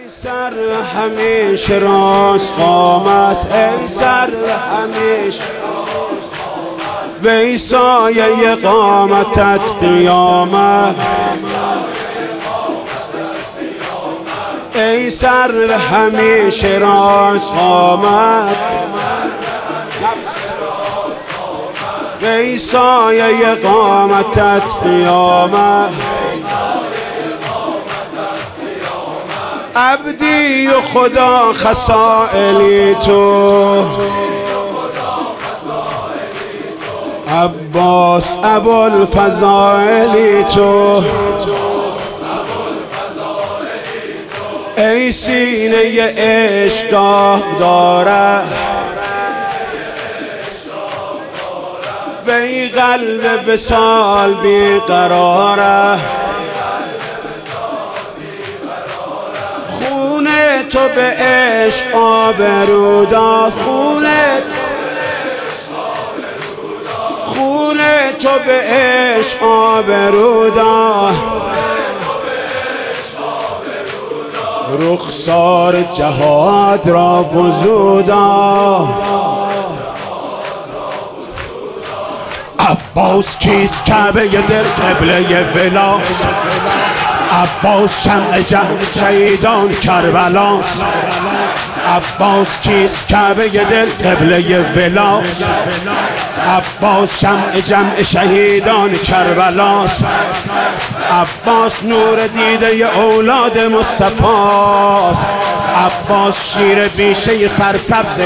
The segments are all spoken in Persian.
ای سر همیشه راست قامت، ای سر همیشه وی سایه قامتت قیامت، ای سر همیشه راست قامت وی سایه قامتت قیامت. عبدی و خدا خصائلی تو، عباس ابوالفضائلی تو، ای سینه عشق داره وی قلب وصال بیقراره، خون تو به عشق آبرو داد، خون تو به عشق آبرو داد، رخسار جهاد را وضودا. عباس کیست کعبه دل قبله ولاست، عباس شمع جهل شهیدان کربلاست، عباس کیست کعبه دل قبله ولاست، عباس شمع جمع شهیدان کربلاست، عباس نور دیده اولاد مصطفاست، عباس شیر بیشه سرسبز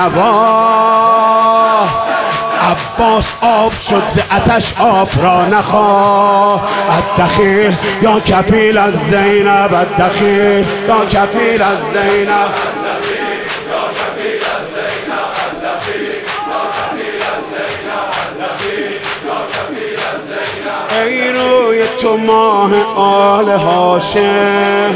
نینوا، عباس آب شد ز آتش آب را نخواه، الدخیل یا کفیل از زینب، الدخیل یا کفیل از زینب، ای روی تو ماه آل هاشم،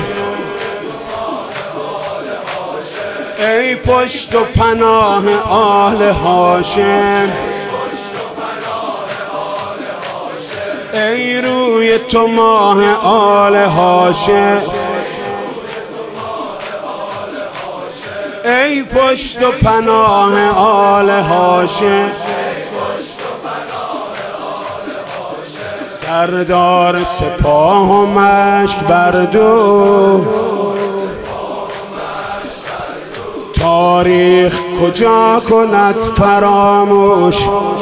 ای پشت و پناه آل هاشم، ای روی تو ماه آل هاشم، ای پشت و پناه آل هاشم، سردار سپاه و مشک بردو، تاریخ کجا کند فراموش،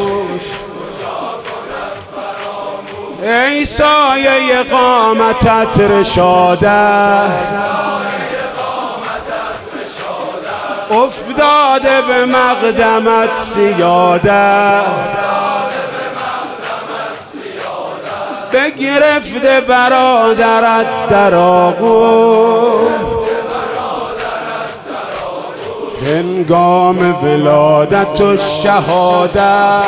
ای سایه قامتت رشاده، افتاده به مقدمت سیاده، بگرفته برادرت در آغوش، هنگام ولادت و شهادت.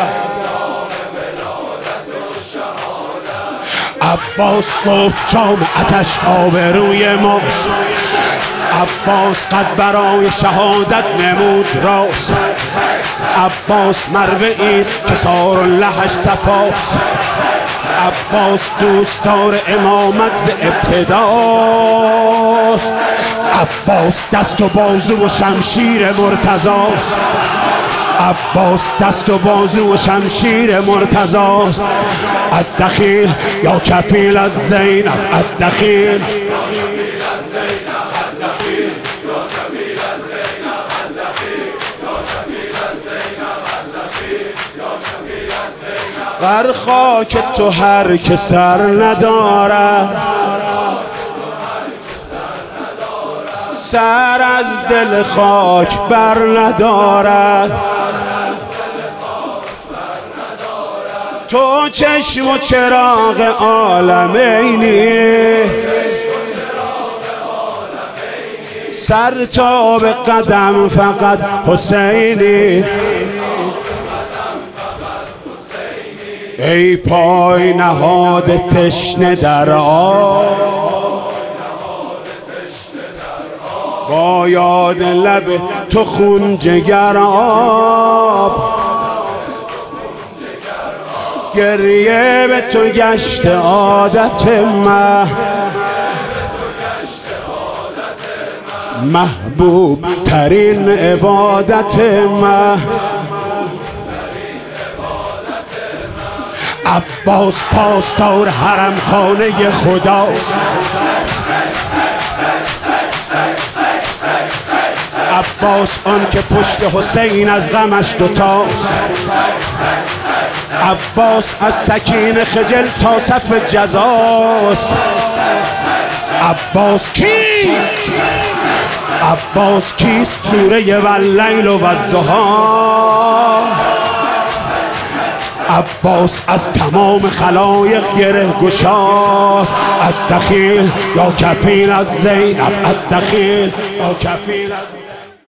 عباس گفت جام آتش آبروی ماست، عباس قد برای شهادت نمود راست، عباس مروه ایست که سار لحش صفاست، عباس دوستدار امامت ز ابتداست، عباس دست و بازو و شمشیر مرتضاست، عباس دست و بازو و شمشیر مرتضاست، الدخیل یا کفیل از زینب، الدخیل بر خاک تو هر که سر ندارد، سر از دل خاک بر ندارد، تو چشم و چراغ عالمینی، سر تا به قدم فقط حسینی، ای پای نهاد تشنه در آب، با یاد لب تو خون جگر آب، گریه به تو گشت عادت من، محبوب ترین عبادت من عباس پاسدار حرم خانه خداست عباس آن که پشت حسین از غمش دوتاست عباس از سکین خجل تا صف جزاست عباس کیست؟ عباس کیست؟ سوره واللیل و الضحی عباس از تمام خلایق گره گشاست الدخیل یا کفیل از زینب الدخیل یا کفیل از